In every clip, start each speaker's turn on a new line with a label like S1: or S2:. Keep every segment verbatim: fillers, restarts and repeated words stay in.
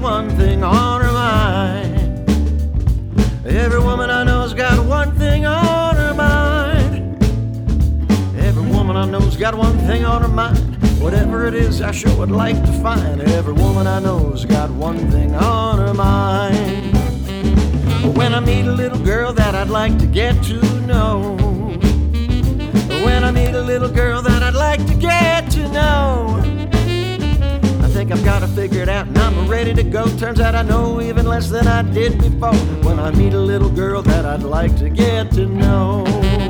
S1: one thing on her mind. Every woman I know's got one thing on her mind. Every woman I know's got one thing on her mind. Whatever it is, I sure would like to find. Every woman I know's got one thing on her mind. When I meet a little girl that I'd like to get to know, when I meet a little girl that I'd like to get to know, I think I've got it figured out and I'm ready to go. Turns out I know even less than I did before. When I meet a little girl that I'd like to get to know.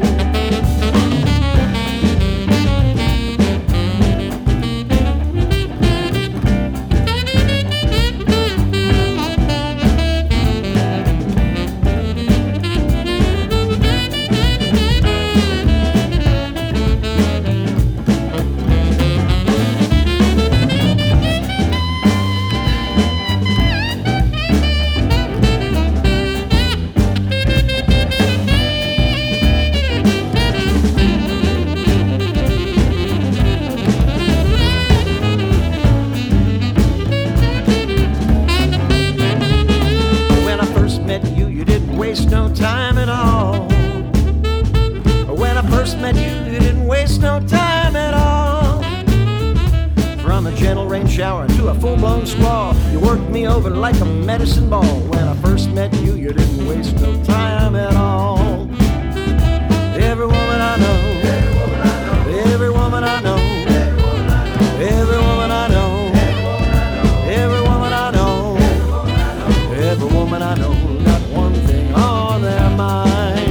S1: Waste no time at all. When I first met you, you didn't waste no time at all. From a gentle rain shower to a full-blown squall, you worked me over like a medicine ball. When I first met you, you didn't waste no time at all. Every woman I know, every woman I know, every woman I know, every woman I know, every woman I know got one thing on their mind.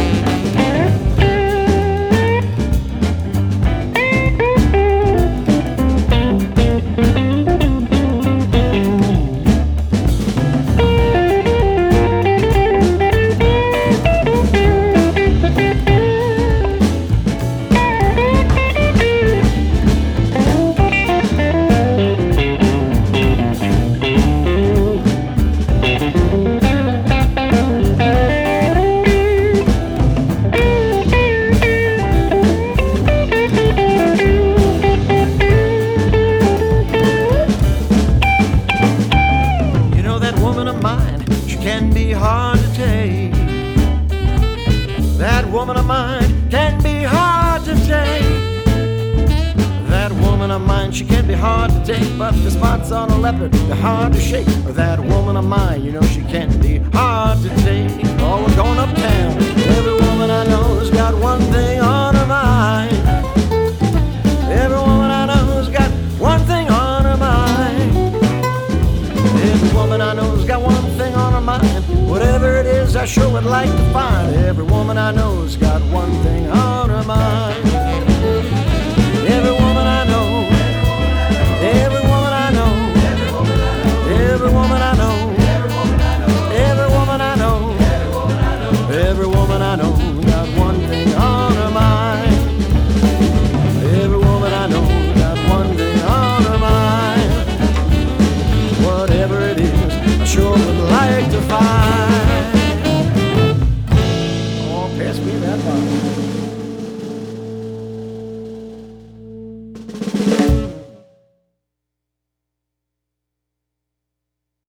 S1: Can be hard to take. That woman of mine can be hard to take. That woman of mine, she can be hard to take, but the spots on a leopard, they're hard to shake. That woman of mine, you know she can be hard to take. Oh, we're going uptown. Every woman I know's got one thing on her mind. Every woman I know's got one thing on her mind. Every woman I know's got one thing on her mind. Whatever it is, I sure would like to find. Every woman I know's got one thing on her mind. Every woman I know, every woman I know, every woman I know, every woman I know, every woman I know got one thing on her mind. Every woman I know got one thing on her mind. Whatever it is, I sure would like to find.